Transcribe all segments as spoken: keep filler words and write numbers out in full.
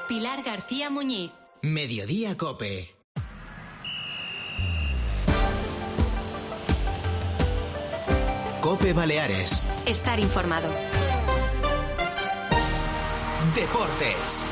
Pilar García Muñiz. Mediodía COPE. COPE Baleares. Estar informado. Deportes.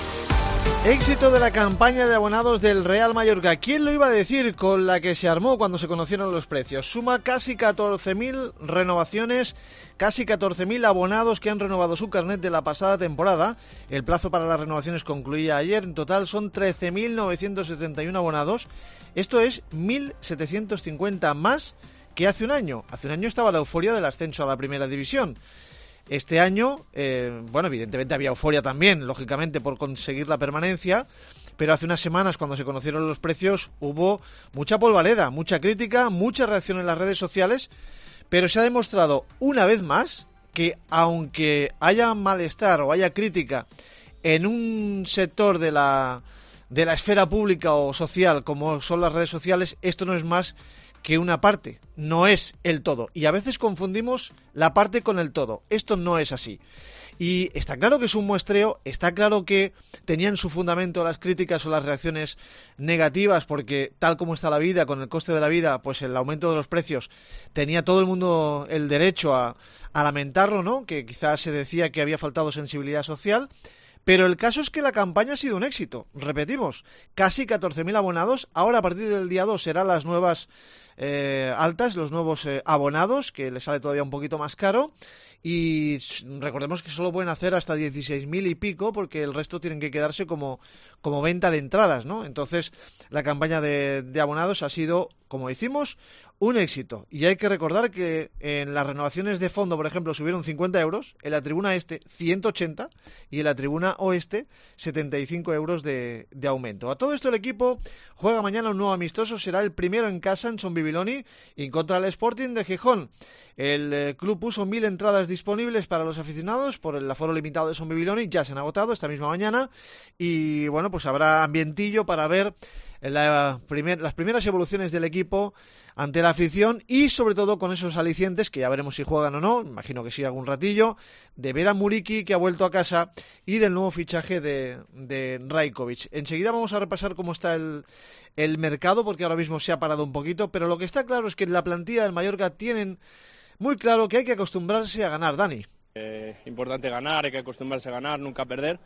Éxito de la campaña de abonados del Real Mallorca. ¿Quién lo iba a decir? Con la que se armó cuando se conocieron los precios. Suma casi catorce mil renovaciones, casi catorce mil abonados que han renovado su carnet de la pasada temporada. El plazo para las renovaciones concluía ayer. En total son trece mil novecientos setenta y uno abonados. Esto es mil setecientos cincuenta más que hace un año. Hace un año estaba la euforia del ascenso a la primera división. Este año, eh, bueno, evidentemente había euforia también, lógicamente, por conseguir la permanencia, pero hace unas semanas, cuando se conocieron los precios, hubo mucha polvareda, mucha crítica, mucha reacción en las redes sociales, pero se ha demostrado una vez más que, aunque haya malestar o haya crítica en un sector de la, de la esfera pública o social, como son las redes sociales, esto no es más que una parte, no es el todo. Y a veces confundimos la parte con el todo. Esto no es así. Y está claro que es un muestreo, está claro que tenían su fundamento las críticas o las reacciones negativas, porque tal como está la vida, con el coste de la vida, pues el aumento de los precios, tenía todo el mundo el derecho a, a lamentarlo, ¿no? Que quizás se decía que había faltado sensibilidad social. Pero el caso es que la campaña ha sido un éxito. Repetimos, casi catorce mil abonados. Ahora, a partir del día dos, serán las nuevas eh, altas, los nuevos eh, abonados, que les sale todavía un poquito más caro. Y recordemos que solo pueden hacer hasta dieciséis mil y pico, porque el resto tienen que quedarse como, como venta de entradas, ¿no? Entonces, la campaña de, de abonados ha sido, como decimos, un éxito. Y hay que recordar que en las renovaciones de fondo, por ejemplo, subieron cincuenta euros, en la tribuna este ciento ochenta y en la tribuna oeste setenta y cinco euros de, de aumento. A todo esto el equipo juega mañana un nuevo amistoso, será el primero en casa en Son Bibiloni y contra el Sporting de Gijón. El eh, club puso mil entradas disponibles para los aficionados por el aforo limitado de Son Bibiloni, ya se han agotado esta misma mañana y bueno, pues habrá ambientillo para ver la primer, las primeras evoluciones del equipo ante la afición y sobre todo con esos alicientes que ya veremos si juegan o no, imagino que sí algún ratillo, de Vedan Muriqi, que ha vuelto a casa, y del nuevo fichaje de, de Rajkovic. Enseguida vamos a repasar cómo está el, el mercado, porque ahora mismo se ha parado un poquito, pero lo que está claro es que en la plantilla del Mallorca tienen muy claro que hay que acostumbrarse a ganar, Dani. Eh, importante ganar, hay que acostumbrarse a ganar, nunca perder.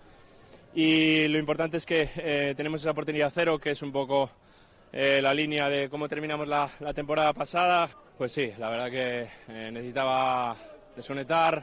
Y lo importante es que eh, tenemos esa oportunidad cero, que es un poco eh, la línea de cómo terminamos la, la temporada pasada. Pues sí, la verdad que eh, necesitaba desconectar,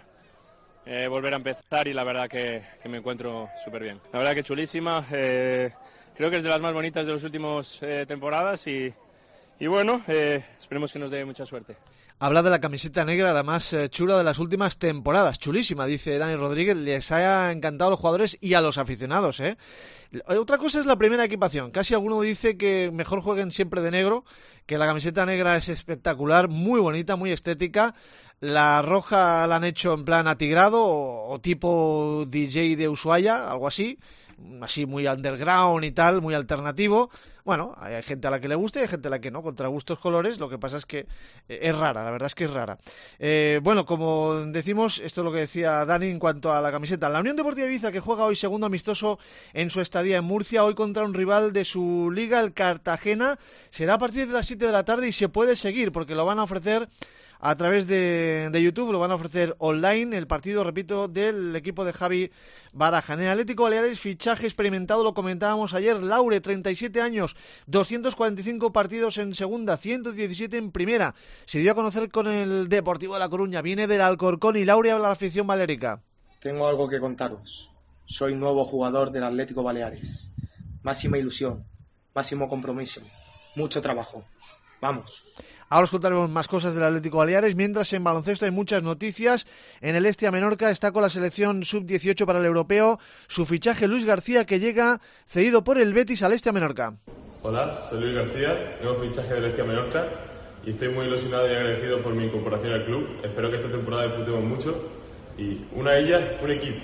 eh, volver a empezar y la verdad que, que me encuentro súper bien. La verdad que chulísima, eh, creo que es de las más bonitas de las últimas eh, temporadas y, y bueno, eh, esperemos que nos dé mucha suerte. Habla de la camiseta negra, la más eh, chula de las últimas temporadas. Chulísima, dice Dani Rodríguez. Les ha encantado a los jugadores y a los aficionados, ¿eh? Otra cosa es la primera equipación. Casi alguno dice que mejor jueguen siempre de negro, que la camiseta negra es espectacular, muy bonita, muy estética. La roja la han hecho en plan atigrado o, o tipo D J de Ushuaia, algo así. Así muy underground y tal, muy alternativo. Bueno, hay gente a la que le gusta y hay gente a la que no, contra gustos colores. Lo que pasa es que es rara, la verdad es que es rara. Eh, bueno, como decimos, esto es lo que decía Dani en cuanto a la camiseta. La Unión Deportiva Ibiza, que juega hoy segundo amistoso en su estadía en Murcia, hoy contra un rival de su liga, el Cartagena, será a partir de las siete de la tarde y se puede seguir porque lo van a ofrecer a través de, de YouTube, lo van a ofrecer online, el partido, repito, del equipo de Javi Baraja. En el Atlético Baleares, fichaje experimentado, lo comentábamos ayer, Laure, treinta y siete años, doscientos cuarenta y cinco partidos en segunda, ciento diecisiete en primera, se dio a conocer con el Deportivo de La Coruña, viene del Alcorcón y Laure habla a la afición balérica. Tengo algo que contaros, soy nuevo jugador del Atlético Baleares, máxima ilusión, máximo compromiso, mucho trabajo, vamos. Ahora os contaremos más cosas del Atlético Baleares, mientras en baloncesto hay muchas noticias. En el Estia Menorca está con la selección sub dieciocho para el europeo su fichaje Luis García, que llega cedido por el Betis al Estia Menorca. Hola, soy Luis García, nuevo fichaje del Estia Menorca y estoy muy ilusionado y agradecido por mi incorporación al club. Espero que esta temporada disfrutemos mucho y una de ellas, un equipo.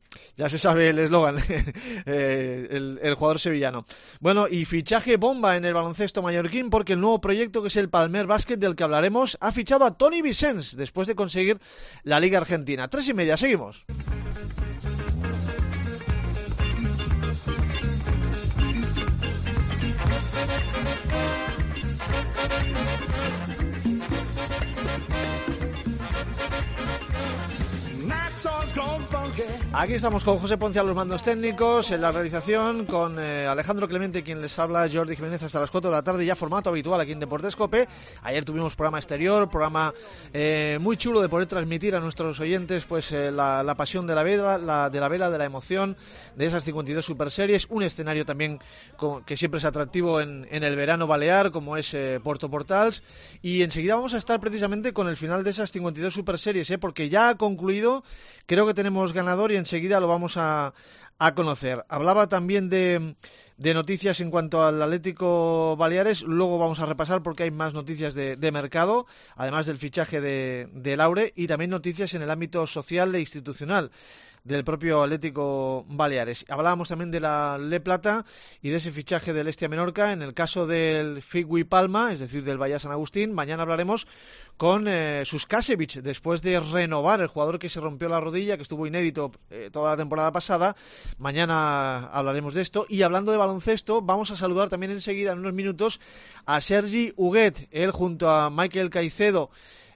Ya se sabe el eslogan, eh, el, el jugador sevillano. Bueno, y fichaje bomba en el baloncesto mallorquín, porque el nuevo proyecto, que es el Palmer Basket, del que hablaremos, ha fichado a Toni Vicens después de conseguir la Liga Argentina. Tres y media, seguimos. Aquí estamos con José Ponce a los mandos técnicos, en la realización, con eh, Alejandro Clemente, quien les habla, Jordi Jiménez, hasta las cuatro de la tarde, ya formato habitual aquí en Deportes COPE. Ayer tuvimos programa exterior, programa eh, muy chulo de poder transmitir a nuestros oyentes pues eh, la, la pasión de la vela, la, de la vela, de la emoción, de esas cincuenta y dos Super Series, un escenario también con, que siempre es atractivo en, en el verano balear, como es eh, Puerto Portals, y enseguida vamos a estar precisamente con el final de esas cincuenta y dos Super Series, eh, porque ya ha concluido, creo que tenemos ganador y enseguida lo vamos a, a conocer. Hablaba también de, de noticias en cuanto al Atlético Baleares, luego vamos a repasar porque hay más noticias de, de mercado, además del fichaje de, de Laure, y también noticias en el ámbito social e institucional del propio Atlético Baleares. Hablábamos también de la Le Plata y de ese fichaje del Hestia Menorca. En el caso del Figui Palma, es decir, del Bahía San Agustín, mañana hablaremos con eh, Suskasevich, después de renovar, el jugador que se rompió la rodilla, que estuvo inédito eh, toda la temporada pasada. Mañana hablaremos de esto. Y hablando de baloncesto, vamos a saludar también enseguida, en unos minutos, a Sergi Huguet. Él junto a Michael Caicedo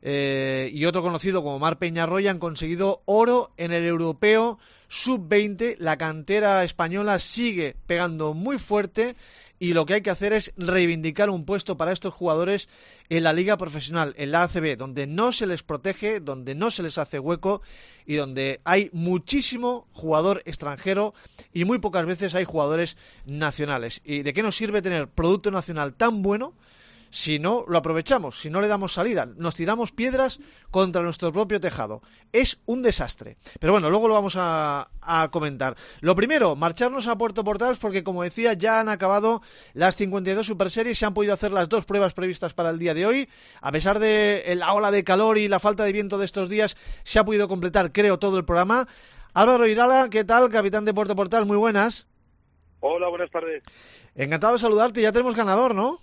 Eh, y otro conocido como Mar Peñarroya han conseguido oro en el europeo sub veinte. La cantera española sigue pegando muy fuerte y lo que hay que hacer es reivindicar un puesto para estos jugadores en la liga profesional, en la A C B, donde no se les protege, donde no se les hace hueco y donde hay muchísimo jugador extranjero y muy pocas veces hay jugadores nacionales. ¿Y de qué nos sirve tener producto nacional tan bueno si no lo aprovechamos, si no le damos salida? Nos tiramos piedras contra nuestro propio tejado. Es un desastre. Pero bueno, luego lo vamos a, a comentar. Lo primero, marcharnos a Puerto Portals porque, como decía, ya han acabado las cincuenta y dos Super Series, se han podido hacer las dos pruebas previstas para el día de hoy. A pesar de la ola de calor y la falta de viento de estos días, se ha podido completar, creo, todo el programa. Álvaro Irala, ¿qué tal? Capitán de Puerto Portals, muy buenas. Hola, buenas tardes. Encantado de saludarte, ya tenemos ganador, ¿no?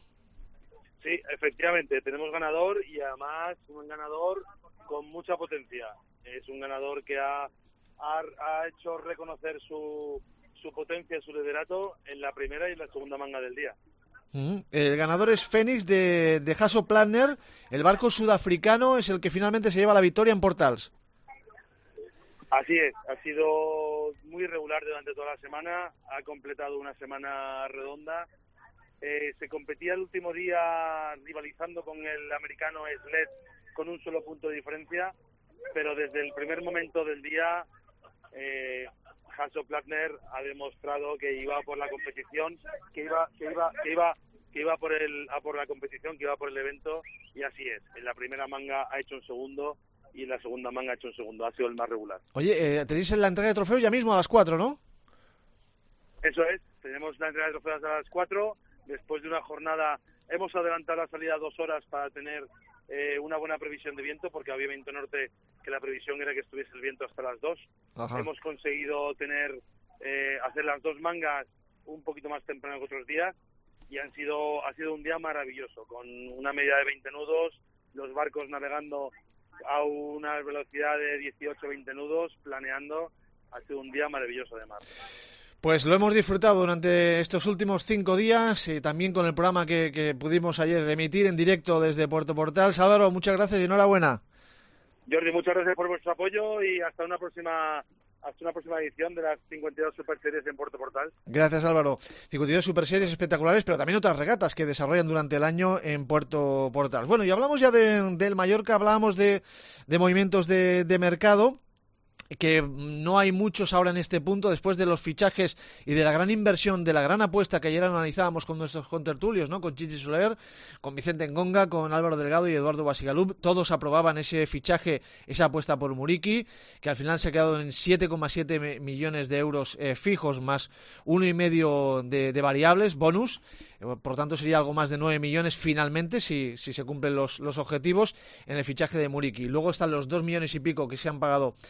Sí, efectivamente, tenemos ganador y además un ganador con mucha potencia. Es un ganador que ha, ha, ha hecho reconocer su, su potencia, su liderato en la primera y en la segunda manga del día. Mm-hmm. El ganador es Fénix de, de Hasso Plattner, el barco sudafricano es el que finalmente se lleva la victoria en Portals. Así es, ha sido muy regular durante toda la semana, ha completado una semana redonda. Eh, se competía el último día rivalizando con el americano Sled con un solo punto de diferencia, pero desde el primer momento del día eh, Hasso Plattner ha demostrado que iba por la competición, que iba que iba que iba que iba por el a por la competición, que iba por el evento, y así es. En la primera manga ha hecho un segundo y en la segunda manga ha hecho un segundo, ha sido el más regular. Oye, eh, tenéis la entrega de trofeos ya mismo a las cuatro, ¿no? Eso es, tenemos la entrega de trofeos a las cuatro. Después de una jornada, hemos adelantado la salida dos horas para tener eh, una buena previsión de viento, porque había viento norte, que la previsión era que estuviese el viento hasta las dos. Ajá. Hemos conseguido tener eh, hacer las dos mangas un poquito más temprano que otros días, y han sido ha sido un día maravilloso, con una media de veinte nudos, los barcos navegando a una velocidad de dieciocho a veinte nudos, planeando. Ha sido un día maravilloso de mar. Pues lo hemos disfrutado durante estos últimos cinco días y también con el programa que, que pudimos ayer emitir en directo desde Puerto Portals. Álvaro, muchas gracias y enhorabuena. Jordi, muchas gracias por vuestro apoyo y hasta una próxima hasta una próxima edición de las cincuenta y dos Super Series en Puerto Portal. Gracias, Álvaro. cincuenta y dos Super Series espectaculares, pero también otras regatas que desarrollan durante el año en Puerto Portal. Bueno, y hablamos ya de, del Mallorca, hablábamos de, de movimientos de, de mercado, que no hay muchos ahora en este punto después de los fichajes y de la gran inversión, de la gran apuesta que ayer analizábamos con nuestros contertulios, ¿no? Con Chichi Soler, con Vicente Ngonga, con Álvaro Delgado y Eduardo Basigalup. Todos aprobaban ese fichaje, esa apuesta por Muriqui, que al final se ha quedado en siete coma siete millones de euros eh, fijos más uno y medio de, de variables, bonus. Por tanto, sería algo más de nueve millones finalmente si, si se cumplen los, los objetivos en el fichaje de Muriqui. Luego están los dos millones y pico que se han pagado por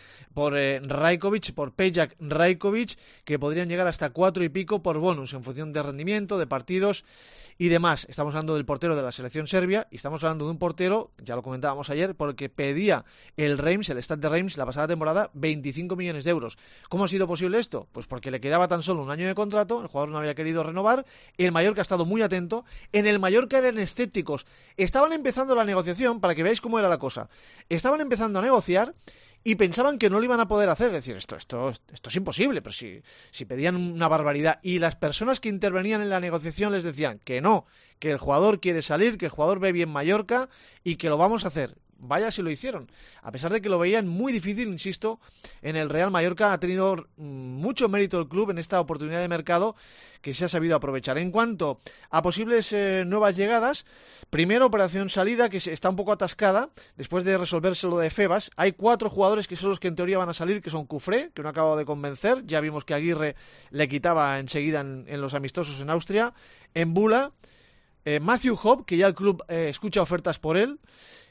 por eh, Rajkovic, por Pejac Rajkovic, que podrían llegar hasta cuatro y pico por bonus en función de rendimiento, de partidos y demás. Estamos hablando del portero de la selección serbia y estamos hablando de un portero, ya lo comentábamos ayer, porque pedía el Reims, el Stade de Reims, la pasada temporada, veinticinco millones de euros. ¿Cómo ha sido posible esto? Pues porque le quedaba tan solo un año de contrato, el jugador no había querido renovar, el Mallorca ha estado muy atento, en el Mallorca eran escépticos, estaban empezando la negociación, para que veáis cómo era la cosa, estaban empezando a negociar y pensaban que no lo iban a poder hacer, es decir, esto, esto, esto es imposible, pero si, si pedían una barbaridad, y las personas que intervenían en la negociación les decían que no, que el jugador quiere salir, que el jugador ve bien Mallorca y que lo vamos a hacer. Vaya si lo hicieron, a pesar de que lo veían muy difícil, insisto, en el Real Mallorca ha tenido mucho mérito el club en esta oportunidad de mercado que se ha sabido aprovechar. En cuanto a posibles eh, nuevas llegadas, primero operación salida que está un poco atascada, después de resolverse lo de Febas, hay cuatro jugadores que son los que en teoría van a salir, que son Cufré, que no ha acabado de convencer, ya vimos que Aguirre le quitaba enseguida en, en los amistosos en Austria, Embula, eh, Matthew Hobb, que ya el club eh, escucha ofertas por él,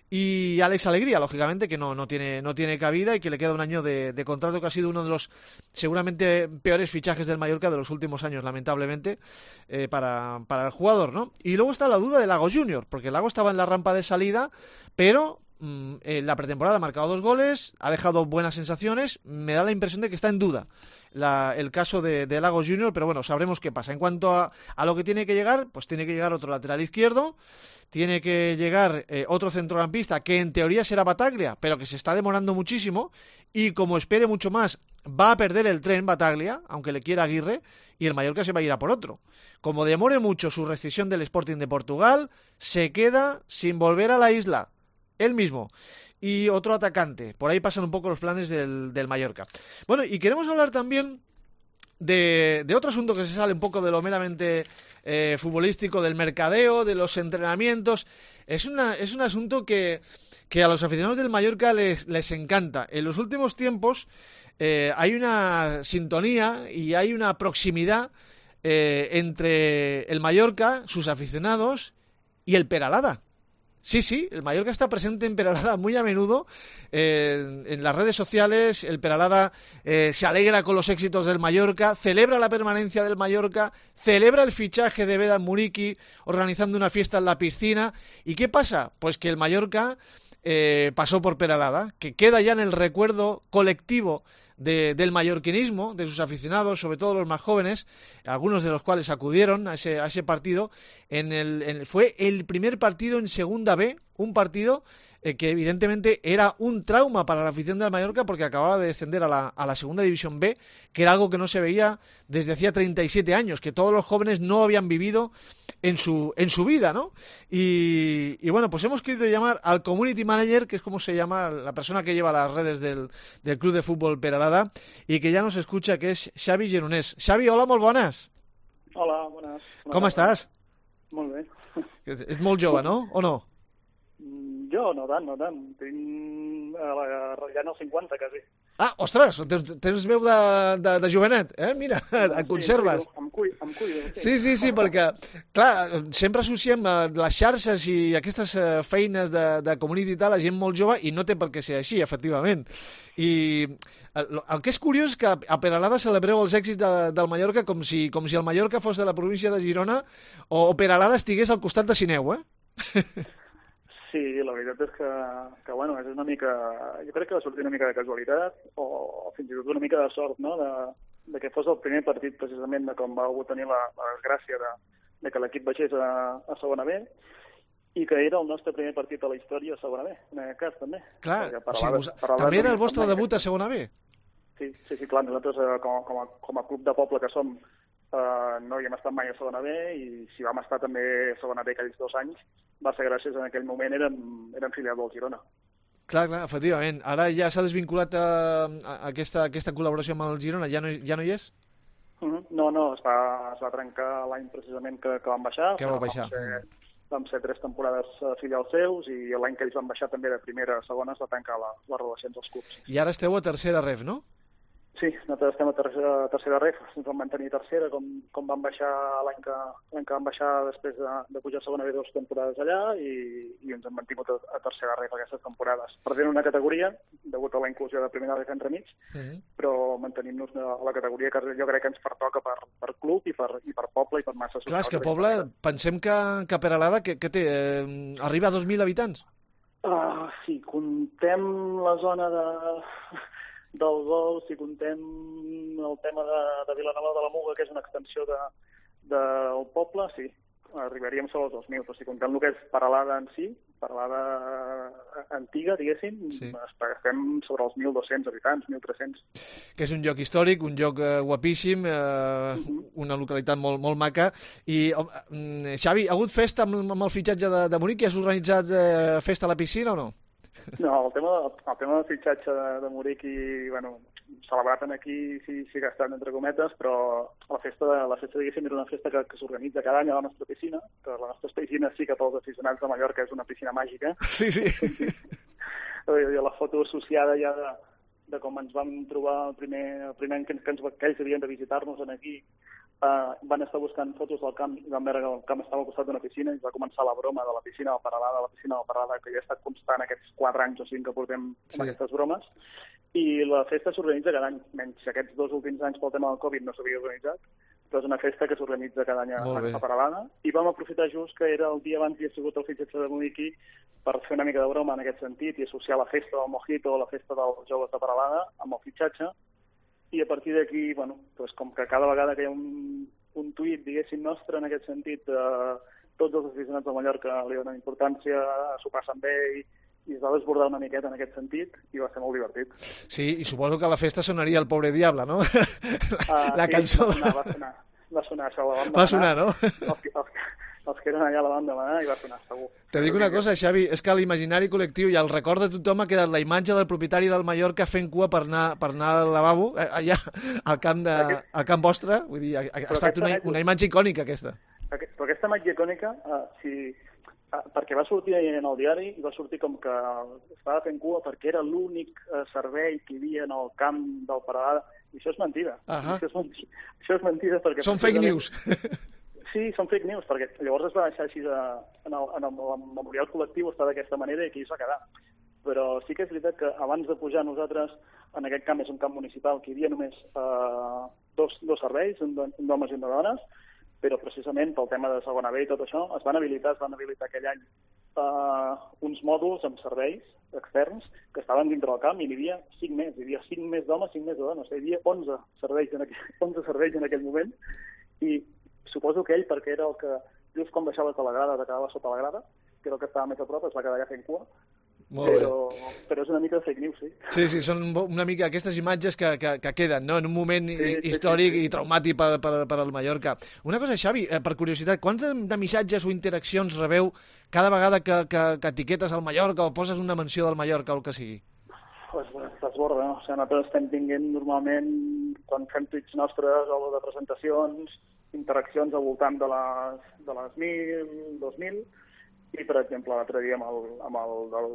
y Alex Alegría, lógicamente, que no, no tiene no tiene cabida y que le queda un año de, de contrato, que ha sido uno de los seguramente peores fichajes del Mallorca de los últimos años, lamentablemente, eh, para, para el jugador, ¿no? Y luego está la duda de Lago Junior, porque Lago estaba en la rampa de salida, pero mmm, en la pretemporada ha marcado dos goles, ha dejado buenas sensaciones, me da la impresión de que está en duda la, el caso de, de Lago Junior, pero bueno, sabremos qué pasa. En cuanto a, a lo que tiene que llegar, pues tiene que llegar otro lateral izquierdo, tiene que llegar eh, otro centrocampista que en teoría será Bataglia, pero que se está demorando muchísimo y como espere mucho más va a perder el tren Bataglia, aunque le quiera Aguirre, y el Mallorca se va a ir a por otro. Como demore mucho su rescisión del Sporting de Portugal, se queda sin volver a la isla, él mismo. Y otro atacante, por ahí pasan un poco los planes del, del Mallorca. Bueno, y queremos hablar también de, de otro asunto que se sale un poco de lo meramente eh, futbolístico, del mercadeo, de los entrenamientos. Es, una, es un asunto que, que a los aficionados del Mallorca les, les encanta. En los últimos tiempos eh, hay una sintonía y hay una proximidad eh, entre el Mallorca, sus aficionados y el Peralada. Sí, sí, el Mallorca está presente en Peralada muy a menudo, eh, en las redes sociales. El Peralada eh, se alegra con los éxitos del Mallorca, celebra la permanencia del Mallorca, celebra el fichaje de Vedat Muriqi, organizando una fiesta en la piscina. ¿Y qué pasa? Pues que el Mallorca eh, pasó por Peralada, que queda ya en el recuerdo colectivo de, del mallorquinismo, de sus aficionados, sobre todo los más jóvenes, algunos de los cuales acudieron a ese, a ese partido. En el, en, fue el primer partido en Segunda B, un partido eh, que evidentemente era un trauma para la afición del Mallorca porque acababa de descender a la, a la Segunda División B, que era algo que no se veía desde hacía treinta y siete años, que todos los jóvenes no habían vivido en su en su vida, ¿no? Y, y bueno, pues hemos querido llamar al community manager, que es como se llama la persona que lleva las redes del, del Club de Fútbol Peralada y que ya nos escucha, que es Xavi Gironès. Xavi, hola, molt bones. Hola, bones. Com estàs? Molt bé. Ets molt jove, no? O no? Jo no tant, no tant. Tinc ratllant els cinquanta, quasi. Ah, ostres, tens, tens veu de, de, de jovenet, eh? Mira, et conserves. Sí, em cuido, em cuido. Sí, sí, sí, perquè, clar, sempre associem les xarxes i aquestes feines de, de community i tal a gent molt jove i no té per què ser així, efectivament. I el, el que és curiós és que a Peralada celebreu els èxits de, del Mallorca com si, com si el Mallorca fos de la província de Girona o Peralada estigués al costat de Sineu, eh? Sí, la veritat és que, que bueno, és una mica, jo crec que va sortir una mica de casualitat o, o fins i tot una mica de sort, no?, de, de que fos el primer partit precisament de com va tenir la, la desgràcia de, de que l'equip baixés a, a segona B i que era el nostre primer partit a la història a segona B, en aquest cas també. Clar, o sigui, vos, també era el vostre debut a segona B? Sí, sí, sí, clar, nosaltres com, com, a, com a club de poble que som Uh, no havíem estat mai a segona B i si vam estar també a segona B aquells dos anys va ser gràcies a en aquell moment érem, érem filial del Girona. Clar, clar, efectivament. Ara ja s'ha desvinculat a, a aquesta, aquesta col·laboració amb el Girona, ja no, ja no hi és? Uh-huh. No, no, es va, es va trencar l'any precisament que, que vam baixar. Que va baixar. Vam ser, vam ser tres temporades filials seus i l'any que ells van baixar també de primera a segona es va tancar la, la relació entre els clubs. I ara esteu a tercera ref, no? Sí, nosaltres estem a tercera, a tercera ref, ens vam mantenir tercera, com, com vam baixar l'any que, l'any que vam baixar després de, de pujar a segona B dues temporades allà i, i ens hem mantingut a, a tercera ref aquestes temporades. Perdent una categoria, degut a la inclusió de primera ref entremig, mm-hmm. però mantenint-nos a la categoria que jo crec que ens pertoca per, per club i per, i per poble i per massa social. Clar, és que poble, pensem que, que Peralada, que, que té, eh, arriba a dos mil habitants. Uh, sí, contem la zona de... del gol, si contem el tema de, de Vilanova de la Muga, que és una extensió de, del poble, sí, arribaríem sobre els dos mil, però si contem el que és Peralada en si, Peralada antiga, diguéssim, sí. Estem sobre els mil dos-cents habitants, mil tres-cents. Que és un lloc històric, un lloc eh, guapíssim, eh, uh-huh. una localitat molt, molt maca. I, eh, Xavi, ha hagut festa amb, amb el fitxatge de, de Muriqui? Has organitzat eh, festa a la piscina o no? No, el tema, el tema del fitxatge de, de Muriqui, bueno, celebrat aquí sí, sí que ha estat entre cometes, però la festa, la festa diguéssim, era una festa que, que s'organitza cada any a la nostra piscina, que la nostra piscina sí que pels aficionats de Mallorca és una piscina màgica. Sí, sí. I la foto associada ja de, de com ens vam trobar el primer, el primer any que, que, ens, que ells havien de visitar-nos aquí. Uh, van estar buscant fotos del camp i van veure que el camp estava al costat d'una piscina i va començar la broma de la piscina del Peralada, la piscina del Peralada, que ja ha estat constant aquests quatre anys o cinc que portem sí. amb aquestes bromes. I la festa s'organitza cada any, menys aquests dos últims anys pel tema del Covid no s'havia organitzat, però és una festa que s'organitza cada any a, a Peralada. I vam aprofitar just que era el dia abans i ha sigut el fitxatge de Muriqui per fer una mica de broma en aquest sentit i associar la festa del Mojito o la festa dels joves de Peralada amb el fitxatge. I a partir d'aquí, bueno, doncs com que cada vegada que hi ha un, un tuit, diguéssim, nostre en aquest sentit, eh, tots els aficionats de Mallorca li donen importància, s'ho passen bé i, i es va desbordar una miqueta en aquest sentit i va ser molt divertit. Sí, i suposo que a la festa sonaria El Pobre Diable, no? la la sí, cançó... Va sonar, va sonar, va sonar això, la van demanar. Va sonar, no? Els, els, els que eren allà la van demanar i va sonar, segur. Te dic una cosa, Xavi, és que a l'imaginari col·lectiu i al record de tothom ha quedat la imatge del propietari del Mallorca fent cua per anar, per anar al lavabo, allà al camp, de, Aquest... al camp vostre. Vull dir, ha, ha estat una, una imatge icònica, aquesta. Aquest, però aquesta imatge icònica, uh, si, uh, perquè va sortir en el diari i va sortir com que estava fent cua perquè era l'únic uh, servei que hi havia en el camp del Peralada, i això és mentida. Uh-huh. Això, és mentida això és mentida perquè... Són fake news. Sí, són fake news, perquè llavors es va deixar així de, en, el, en el, el memorial col·lectiu està d'aquesta manera i aquí es va quedar. Però sí que és veritat que abans de pujar nosaltres, en aquest camp és un camp municipal que hi havia només eh, dos, dos serveis, un d'homes i un de dones, però precisament pel tema de segona B i tot això, es van habilitar, es van habilitar aquell any eh, uns mòduls amb serveis externs que estaven dintre del camp i n'hi havia cinc més, hi havia cinc més d'homes, cinc més de dones, hi havia onze serveis en aquell, onze serveis en aquell moment i suposo que ell, perquè era el que just quan baixaves de la grada, t'acabava sota la grada, que era el que estava més a prop, es va quedar allà fent cua, però, però és una mica de fake news, sí. Sí, sí, són una mica aquestes imatges que, que, que queden, no?, en un moment sí, històric sí, sí, sí. i traumàtic per, per, per al Mallorca. Una cosa, Xavi, per curiositat, quants de, de missatges o interaccions rebeu cada vegada que, que, que etiquetes al Mallorca o poses una menció del Mallorca o el que sigui? Pues s'esborda, no? O sigui, nosaltres estem tinguent normalment, quan fem tuits nostres o de presentacions, interaccions al voltant de les, de les mil, dos mil, i per exemple l'altre dia amb el, amb el del,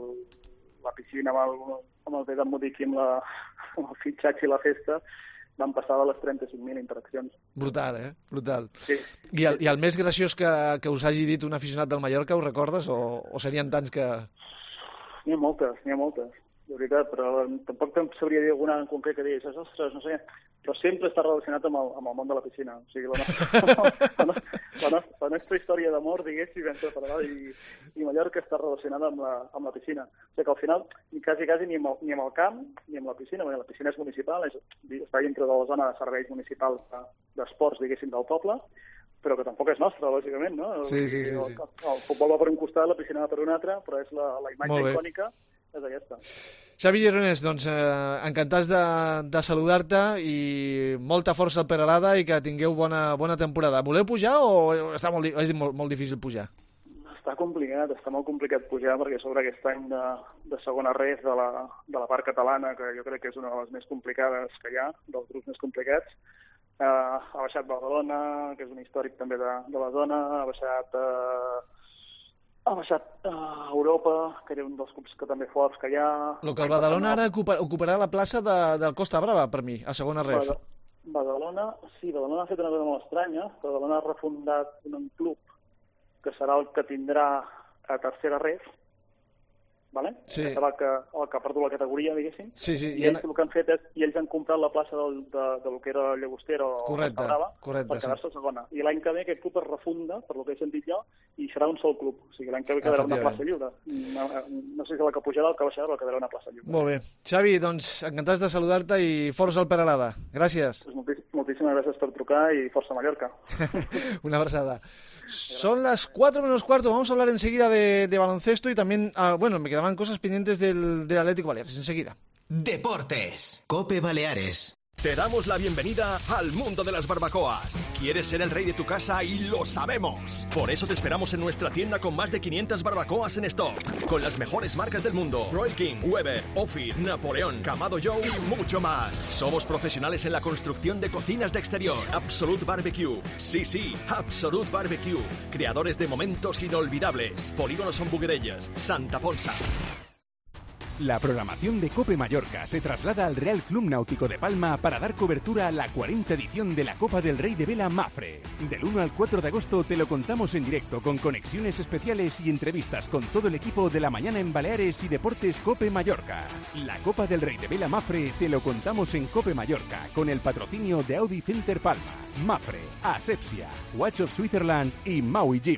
la piscina, amb el, amb el de Muriqui, amb, la, amb el fitxatge i la festa, van passar de les trenta-cinc mil interaccions. Brutal, eh? Brutal. Sí. I el, i el més graciós que, que us hagi dit un aficionat del Mallorca, ho recordes? O, o serien tants que... N'hi ha moltes, n'hi ha moltes, de veritat, però tampoc te'n sabria dir alguna en concret que diguis, ostres, no sé, però sempre està relacionat amb el, amb el món de la piscina. O sigui, la nostra, la nostra, la nostra, la nostra història d'amor, diguéssim, entre Peralada i, i Mallorca està relacionada amb la, amb la piscina. O sigui que al final, ni quasi, quasi ni amb, el, ni amb el camp, ni amb la piscina, perquè la piscina és municipal, és, està dintre de la zona de serveis municipals d'esports, diguéssim, del poble, però que tampoc és nostra, lògicament, no? Sí, sí, sí. sí. El, el futbol va per un costat, la piscina va per un altre, però és la, la imatge icònica és aquesta. Xavi Gironès, doncs eh, encantats de, de saludar-te i molta força al Peralada i que tingueu bona, bona temporada. Voleu pujar o està molt, és molt, molt difícil pujar? Està complicat, està molt complicat pujar perquè sobre aquest any de, de segona ref de la, de la part catalana, que jo crec que és una de les més complicades que hi ha, dels grups més complicats, eh, ha baixat Badalona, que és un històric també de, de la zona, ha baixat... Eh, Ha baixat a Europa, que era un dels clubs que també forts que hi ha... El que el Badalona ara ocupa, ocuparà la plaça de, del Costa Brava, per mi, a segona ref. Bada, Badalona, sí, Badalona ha fet una cosa molt estranya. Badalona ha refundat un club que serà el que tindrà a tercera ref, vale? Sí. Que serà el que, el que ha perdut la categoria, diguéssim. Sí, sí. I ells el que han fet és, i ells han comprat la plaça del, de, del que era Llagostera o correcte, Costa Brava correcte, per quedar-se sí. segona. I l'any que ve aquest club es refunda, per lo que he sentit jo, i serà un sol club. O sigui, l'any que ve quedarà una plaça lliure. No, no sé si la que pujarà o el que baixarà, però quedarà una plaça lliure. Molt bé. Xavi, doncs encantats de saludar-te i força al Peralada. Gràcies. Pues moltíssim, moltíssimes gràcies per trucar y força Mallorca. Una abrazada. Son las cuatro menos cuarto. Vamos a hablar enseguida de, de baloncesto y también, ah, bueno, me quedaban cosas pendientes del, del Atlético Baleares. Enseguida. Deportes. Cope Baleares. Te damos la bienvenida al mundo de las barbacoas. ¿Quieres ser el rey de tu casa? Y lo sabemos. Por eso te esperamos en nuestra tienda con más de quinientas barbacoas en stock. Con las mejores marcas del mundo. Royal King, Weber, Ophir, Napoleón, Kamado Joe y mucho más. Somos profesionales en la construcción de cocinas de exterior. Absolute Barbecue. Sí, sí, Absolute Barbecue. Creadores de momentos inolvidables. Polígono Son Buguerellas, Santa Ponsa. La programación de COPE Mallorca se traslada al Real Club Náutico de Palma para dar cobertura a la cuarta edición de la Copa del Rey de Vela Mafre. Del uno al cuatro de agosto te lo contamos en directo con conexiones especiales y entrevistas con todo el equipo de la mañana en Baleares y Deportes COPE Mallorca. La Copa del Rey de Vela Mafre te lo contamos en COPE Mallorca con el patrocinio de Audi Center Palma, Mafre, Asepsia, Watch of Switzerland y Maui Gym.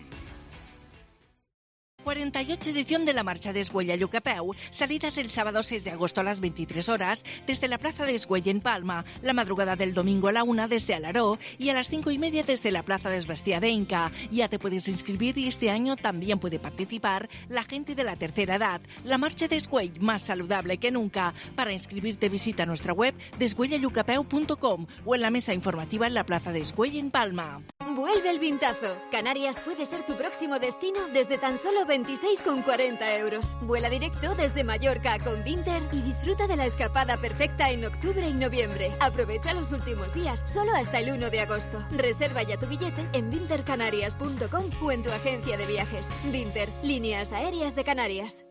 cuarenta y ocho edición de la Marcha de Escuella Llucapeu, salidas el sábado seis de agosto a las veintitrés horas desde la Plaza de Escuella en Palma, la madrugada del domingo a la una desde Alaró y a las cinco y media desde la Plaza de Esbastia de Inca. Ya te puedes inscribir y este año también puede participar la gente de la tercera edad. La Marcha de Escuella, más saludable que nunca. Para inscribirte visita nuestra web descuellallucapeu punto com o en la mesa informativa en la Plaza de Escuella en Palma. Vuelve el vintazo. Canarias puede ser tu próximo destino desde tan solo veintiséis con cuarenta euros. Vuela directo desde Mallorca con Vinter y disfruta de la escapada perfecta en octubre y noviembre. Aprovecha los últimos días, solo hasta el uno de agosto. Reserva ya tu billete en vinter canarias punto com o en tu agencia de viajes. Vinter, líneas aéreas de Canarias.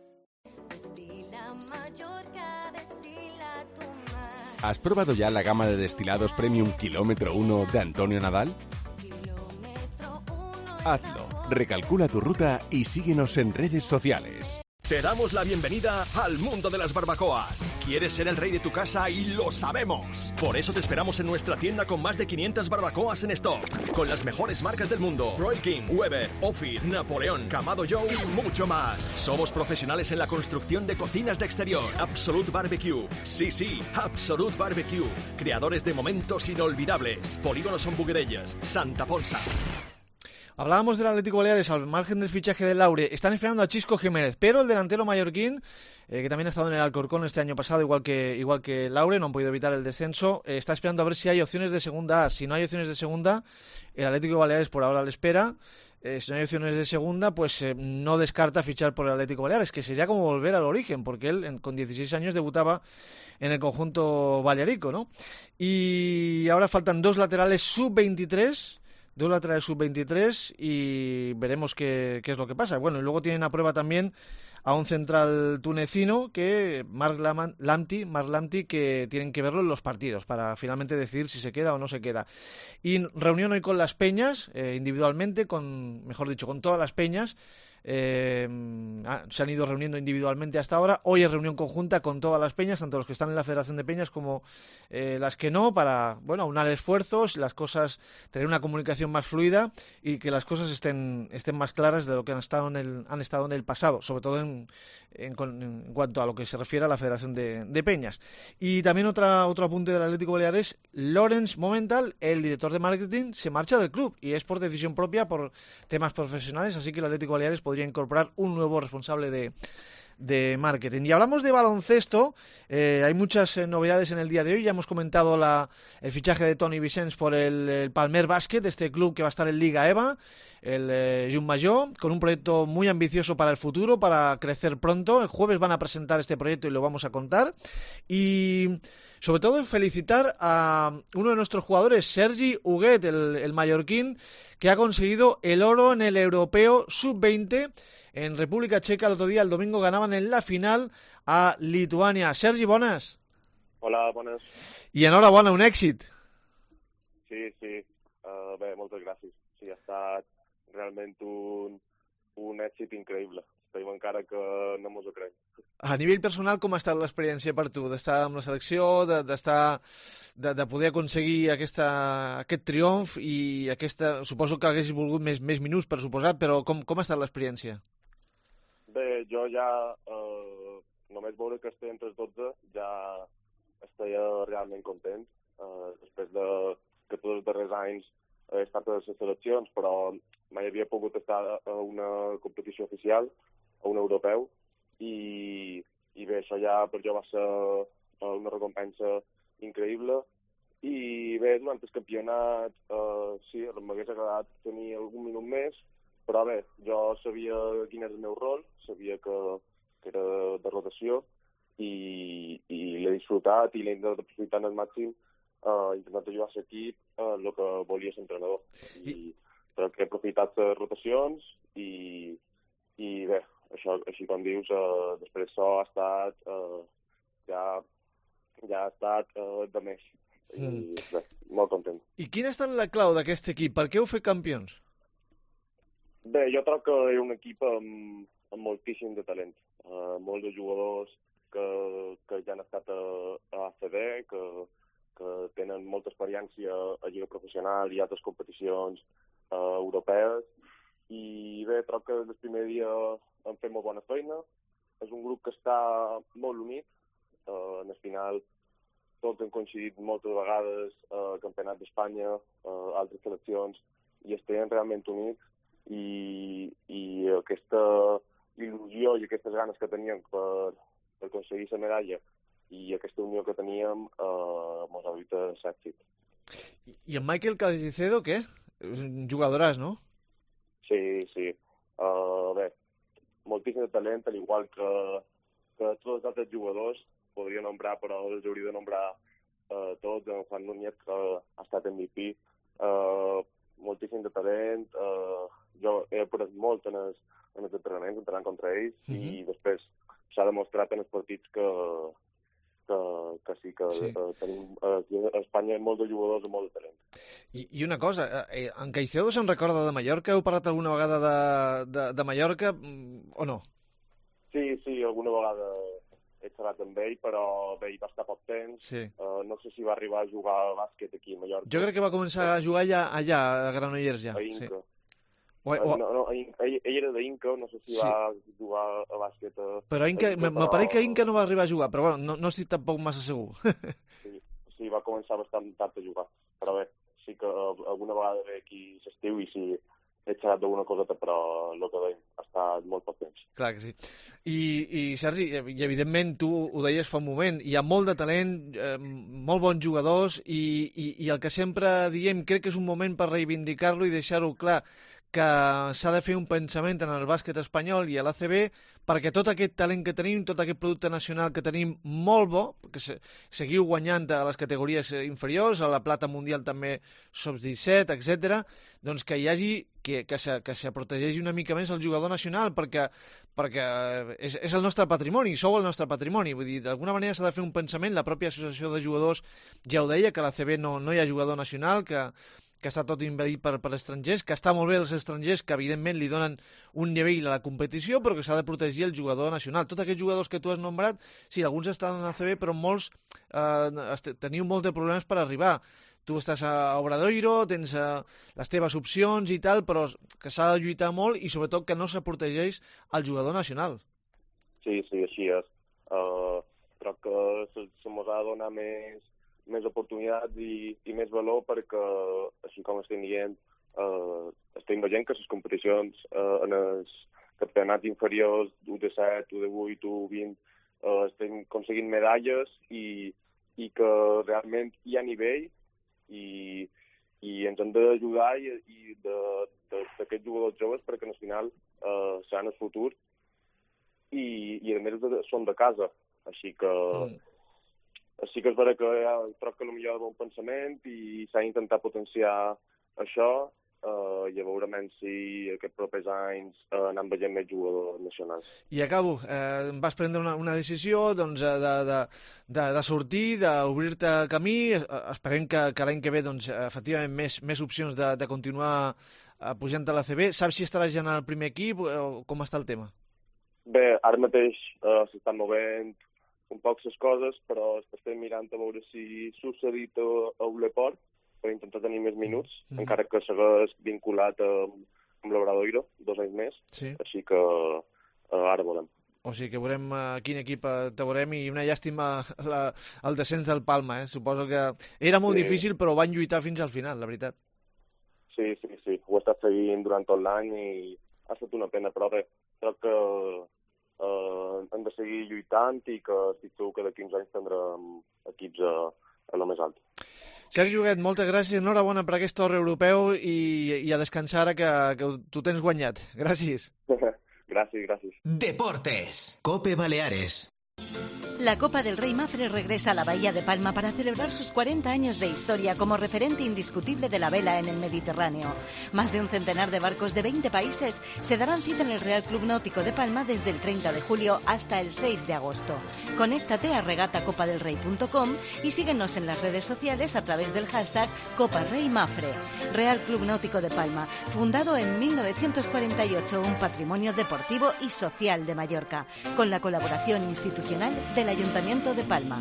¿Has probado ya la gama de destilados Premium Kilómetro uno de Antonio Nadal? Hazlo, recalcula tu ruta y síguenos en redes sociales. Te damos la bienvenida al mundo de las barbacoas. ¿Quieres ser el rey de tu casa? Y lo sabemos. Por eso te esperamos en nuestra tienda con más de quinientas barbacoas en stock. Con las mejores marcas del mundo. Royal King, Weber, Ophir, Napoleón, Kamado Joe y mucho más. Somos profesionales en la construcción de cocinas de exterior. Absolute Barbecue. Sí, sí, Absolute Barbecue. Creadores de momentos inolvidables. Polígono Son Buguerellas, Santa Ponsa. Hablábamos del Atlético Baleares al margen del fichaje del Laure. Están esperando a Chisco Jiménez, pero el delantero mallorquín, eh, que también ha estado en el Alcorcón este año pasado, igual que igual que Laure, no han podido evitar el descenso, eh, está esperando a ver si hay opciones de segunda A. Si no hay opciones de segunda, el Atlético Baleares por ahora le espera. Eh, si no hay opciones de segunda, pues eh, no descarta fichar por el Atlético Baleares, que sería como volver al origen, porque él en, con dieciséis años debutaba en el conjunto balearico, ¿no? Y ahora faltan dos laterales sub veintitrés, dos laterales sub veintitrés y veremos qué, qué es lo que pasa. Bueno, y luego tienen a prueba también a un central tunecino, que Marc Lamti, Marc Lamti, que tienen que verlo en los partidos para finalmente decidir si se queda o no se queda. Y reunión hoy con las peñas, eh, individualmente, con, mejor dicho, con todas las peñas. Eh, se han ido reuniendo individualmente hasta ahora. Hoy es reunión conjunta con todas las peñas, tanto los que están en la Federación de Peñas como eh, las que no, para, bueno, aunar esfuerzos, las cosas, tener una comunicación más fluida y que las cosas estén estén más claras de lo que han estado en el han estado en el pasado, sobre todo en, en, en cuanto a lo que se refiere a la Federación de, de Peñas. Y también otra otro apunte del Atlético Baleares: Lorenz Momental, el director de marketing, se marcha del club y es por decisión propia, por temas profesionales, así que el Atlético Baleares podría incorporar un nuevo responsable de, de marketing. Y hablamos de baloncesto, eh, hay muchas eh, novedades en el día de hoy. Ya hemos comentado la, el fichaje de Toni Vicens por el, el Palmer Basket, este club que va a estar en Liga EVA, el eh, Junmayor, con un proyecto muy ambicioso para el futuro, para crecer pronto. El jueves van a presentar este proyecto y lo vamos a contar. Y sobre todo felicitar a uno de nuestros jugadores, Sergi Huguet, el, el mallorquín, que ha conseguido el oro en el europeo sub veinte en República Checa. El otro día, el domingo, ganaban en la final a Lituania. Sergi, bones. Hola, bones. I enhorabona, un èxit. Sí, sí. Uh, bé, moltes gràcies. Sí, ha estat realment un, un èxit increïble. Estem encara que no mos ho creiem. A nivell personal, com ha estat l'experiència per tu? D'estar amb la selecció, d'estar, de, de poder aconseguir aquesta, aquest triomf i aquesta... Suposo que haguessis volgut més, més minuts, per suposat, però com, com ha estat l'experiència? Bé, jo ja, eh, només veure que estic entre els dotze, ja estic realment content. Eh, després de que tots els darrers anys he estat a les seleccions, però mai havia pogut estar a una competició oficial, a un europeu, i, i bé, això ja per jo va ser una recompensa increïble. I bé, durant el campionat, eh, sí, m'hagués agradat tenir algun minut més, però bé, jo sabia quin era el meu rol, sabia que, que era de rotació, i, i l'he disfrutat i l'he intentat aprofitar al màxim, eh, intentant ajudar l'equip eh, el que volia l'entrenador. I crec que he aprofitat les rotacions i, i bé, això, així com dius, eh, després això ha estat, eh, ja, ja ha estat eh, de més. I mm. bé, molt content. I quina ha estat la clau d'aquest equip? Per què heu fet campions? Bé, jo trobo que és un equip amb, amb moltíssim de talent. Uh, molts de jugadors que, que ja han estat a, a A C B, que, que tenen molta experiència a lliga professional i altres competicions uh, europees. I bé, trobo que des del primer dia hem fet molt bona feina. És un grup que està molt unit. Uh, en el final tots hem coincidit moltes vegades al uh, Campionat d'Espanya, uh, altres seleccions, i estem realment units. I, i aquesta il·lusió i aquestes ganes que teníem per, per aconseguir la medalla i aquesta unió que teníem eh, mos ha dut a l'èxit. I en Michael Caicedo, què? Un jugadoràs, no? Sí, sí. Uh, bé, moltíssim de talent, al igual que, que tots els altres jugadors, podria nombrar, però els hauria de nombrar uh, tots. En Juan Núñez, que ha estat M V P, uh, moltíssim de talent, uh, jo he après molt en els, en els entrenaments, entrenant contra ells, mm -hmm. i després s'ha demostrat en els partits que, que, que sí, que sí. Eh, tenim a Espanya molts de jugadors amb molt de talent. I, i una cosa, eh, en Caicedo se'n recorda de Mallorca? Heu parlat alguna vegada de, de, de Mallorca o no? Sí, sí, alguna vegada he xerrat amb ell, però bé, hi va estar poc temps. Sí. Uh, no sé si va arribar a jugar a bàsquet aquí a Mallorca. Jo crec que va començar a jugar allà, allà a Granollers ja. A Inca. Sí. O, o... No, no, ell, ell era d'Inca, no sé si sí. va jugar a bàsquet a... Però Inca, Inca però... m'apareix que Inca no va arribar a jugar, però bueno, no, no estic tampoc massa segur. sí, sí, va començar bastant tard a jugar, però bé, sí que alguna vegada ve aquí l'estiu i sí, he xerrat d'alguna coseta, però el que veiem ha estat molt poc temps. Clar que sí. I, i Sergi, i evidentment tu ho deies fa un moment, hi ha molt de talent, eh, molt bons jugadors, i, i, i el que sempre diem, crec que és un moment per reivindicar-lo i deixar-ho clar, que s'ha de fer un pensament en el bàsquet espanyol i a l'A C B perquè tot aquest talent que tenim, tot aquest producte nacional que tenim molt bo, que se, seguiu guanyant a les categories inferiors, a la plata mundial també sub disset, etcètera, doncs que hi hagi, que, que, se, que se protegeixi una mica més el jugador nacional perquè, perquè és, és el nostre patrimoni, sou el nostre patrimoni, vull dir, d'alguna manera s'ha de fer un pensament, la pròpia associació de jugadors ja ho deia, que a l'A C B no, no hi ha jugador nacional, que que està tot invadit per, per estrangers, que està molt bé els estrangers, que evidentment li donen un nivell a la competició, però que s'ha de protegir el jugador nacional. Tots aquests jugadors que tu has nombrat, sí, alguns estan a A C B, però molts eh, teniu molts de problemes per arribar. Tu estàs a Obradoiro, tens eh, les teves opcions i tal, però que s'ha de lluitar molt i sobretot que no se protegeix el jugador nacional. Sí, sí, així és. Uh, crec que se, se mos ha de donar més més oportunitats i, i més valor perquè, així com estem dient, eh, estem veient que les competicions eh, en els campionats inferiors u disset, u divuit, u vint eh, estem aconseguint medalles i, i que realment hi ha nivell i, i ens hem d'ajudar i, i d'aquests jugadors joves perquè al final eh, seran el futur i, i a més són de casa, així que mm. Sí que és vera que ja, trobo que potser hi ha bon pensament i s'ha d'intentar potenciar això uh, i a veure si aquests propers anys uh, anem veient més jugadors nacionals. I acabo, eh, vas prendre una, una decisió doncs, de, de, de, de sortir, d'obrir-te camí, esperem que, que l'any que ve doncs, efectivament més, més opcions de, de continuar pujant a l'A C B. Saps si estaràs ja en el primer equip o com està el tema? Bé, ara mateix uh, s'estan movent un poc les coses, però estem mirant a veure si succeït a, a Uleport per intentar tenir més minuts, mm. encara que segueix vinculat amb, amb l'Obradoiro, dos anys més, sí. Així que uh, ara volem. O sigui que veurem a quin equip te veurem, i una llàstima la, el descens del Palma, eh? Suposo que era molt sí. difícil, però van lluitar fins al final, la veritat. Sí, sí, sí, ho he estat seguint durant tot l'any i ha estat una pena, però bé, crec que uh, hem de seguir lluitant i que estic segur que d'aquí uns anys tindrem equips a, a lo més alt. Sergi Huguet, moltes gràcies, enhorabona per aquest torre europeu i, i a descansar ara que, que tu tens guanyat. Gràcies. Gràcies, gràcies. Deportes, COPE Baleares. La Copa del Rey Mafre regresa a la Bahía de Palma para celebrar sus cuarenta años de historia como referente indiscutible de la vela en el Mediterráneo. Más de un centenar de barcos de veinte países se darán cita en el Real Club Náutico de Palma desde el treinta de julio hasta el seis de agosto. Conéctate a regata copa del rey punto com y síguenos en las redes sociales a través del hashtag Copa Rey Mafre. Real Club Náutico de Palma, fundado en mil novecientos cuarenta y ocho, un patrimonio deportivo y social de Mallorca, con la colaboración institucional del Ayuntamiento de Palma.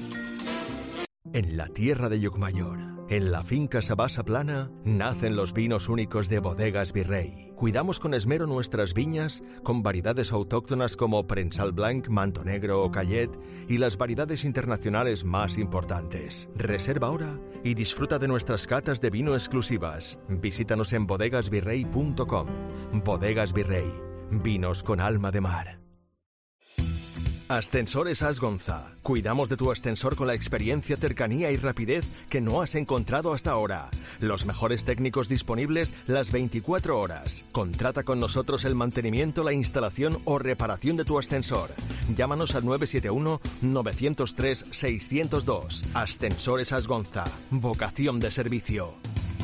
En la tierra de Llucmayor, en la finca Sabasa Plana, nacen los vinos únicos de Bodegas Virrey. Cuidamos con esmero nuestras viñas, con variedades autóctonas como Prensal Blanc, Manto Negro o Callet, y las variedades internacionales más importantes. Reserva ahora y disfruta de nuestras catas de vino exclusivas. Visítanos en bodegas virrey punto com. Bodegas Virrey, vinos con alma de mar. Ascensores Asgonza. Cuidamos de tu ascensor con la experiencia, cercanía y rapidez que no has encontrado hasta ahora. Los mejores técnicos disponibles las veinticuatro horas. Contrata con nosotros el mantenimiento, la instalación o reparación de tu ascensor. Llámanos al nueve siete uno, nueve cero tres, seis cero dos. Ascensores Asgonza. Vocación de servicio.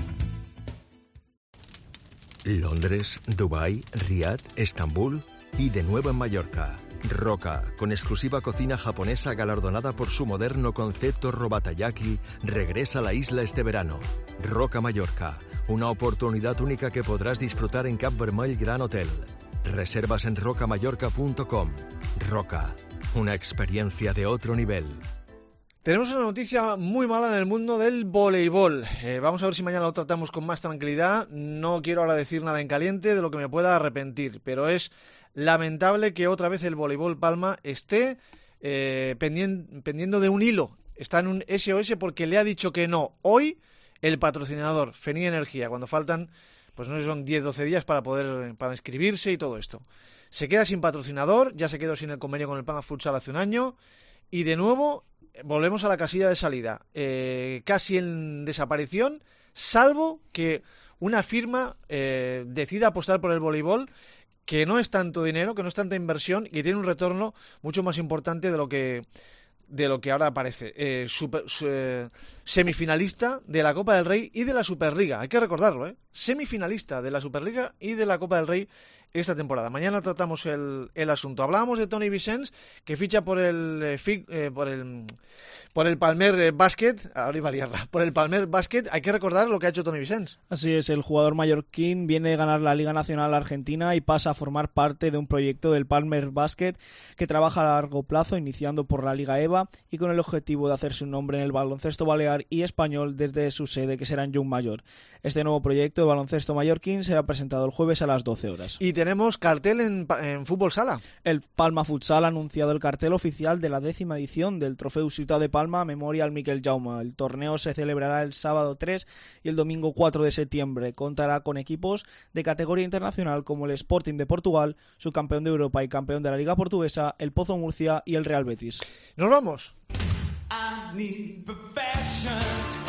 Londres, Dubái, Riad, Estambul y de nuevo en Mallorca. Roca, con exclusiva cocina japonesa galardonada por su moderno concepto Robatayaki, regresa a la isla este verano. Roca Mallorca, una oportunidad única que podrás disfrutar en Cap Vermell Gran Hotel. Reservas en roca mallorca punto com. Roca, una experiencia de otro nivel. Tenemos una noticia muy mala en el mundo del voleibol. Eh, vamos a ver si mañana lo tratamos con más tranquilidad. No quiero ahora decir nada en caliente de lo que me pueda arrepentir, pero es lamentable que otra vez el Voleibol Palma esté eh, pendien, pendiendo de un hilo. Está en un S O S porque le ha dicho que no hoy el patrocinador, Fenía Energía, cuando faltan, pues no sé, son diez doce días para poder para inscribirse y todo esto. Se queda sin patrocinador, ya se quedó sin el convenio con el Palma Futsal hace un año y de nuevo volvemos a la casilla de salida. Eh, casi en desaparición, salvo que una firma eh, decida apostar por el voleibol, que no es tanto dinero, que no es tanta inversión y que tiene un retorno mucho más importante de lo que de lo que ahora parece. Eh, super, su, eh, semifinalista de la Copa del Rey y de la Superliga, hay que recordarlo, ¿eh? Semifinalista de la Superliga y de la Copa del Rey esta temporada. Mañana tratamos el, el asunto. Hablábamos de Toni Vicens, que ficha por el eh, eh, por el por el Palmer eh, Basket, ahora iba a liarla, por el Palmer Basket. Hay que recordar lo que ha hecho Toni Vicens. Así es, el jugador mallorquín viene de ganar la Liga Nacional Argentina y pasa a formar parte de un proyecto del Palmer Basket que trabaja a largo plazo, iniciando por la Liga EVA y con el objetivo de hacerse un nombre en el baloncesto balear y español desde su sede, que será en Llucmayor. Este nuevo proyecto de baloncesto mallorquín será presentado el jueves a las doce horas. Y tenemos cartel en, en fútbol sala. El Palma Futsal ha anunciado el cartel oficial de la décima edición del Trofeu Ciutat de Palma Memorial Miquel Jaume. El torneo se celebrará el sábado tres y el domingo cuatro de septiembre. Contará con equipos de categoría internacional como el Sporting de Portugal, subcampeón de Europa y campeón de la Liga Portuguesa, el Pozo Murcia y el Real Betis. ¡Nos vamos! I need perfection.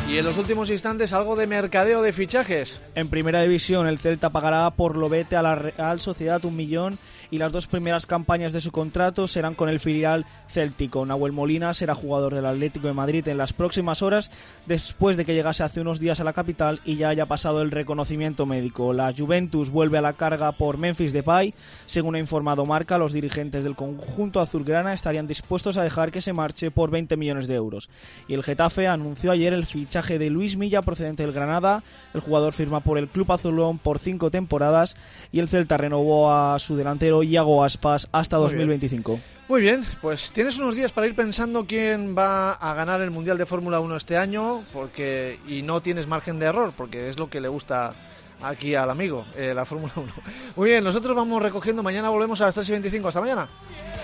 Y en los últimos instantes, algo de mercadeo de fichajes. En primera división, el Celta pagará por Lobete a la Real Sociedad un millón y las dos primeras campañas de su contrato serán con el filial céltico. Nahuel Molina será jugador del Atlético de Madrid en las próximas horas, después de que llegase hace unos días a la capital y ya haya pasado el reconocimiento médico. La Juventus vuelve a la carga por Memphis Depay. Según ha informado Marca, los dirigentes del conjunto azulgrana estarían dispuestos a dejar que se marche por veinte millones de euros. Y el Getafe anunció ayer el fichaje de Luis Milla, procedente del Granada. El jugador firma por el club azulón por cinco temporadas y el Celta renovó a su delantero Iago Aspas hasta Muy dos mil veinticinco. Bien. Muy bien, pues tienes unos días para ir pensando quién va a ganar el Mundial de Fórmula uno este año, porque y no tienes margen de error, porque es lo que le gusta aquí al amigo, eh, la Fórmula uno. Muy bien, nosotros vamos recogiendo, mañana volvemos a las tres y veinticinco. Hasta mañana.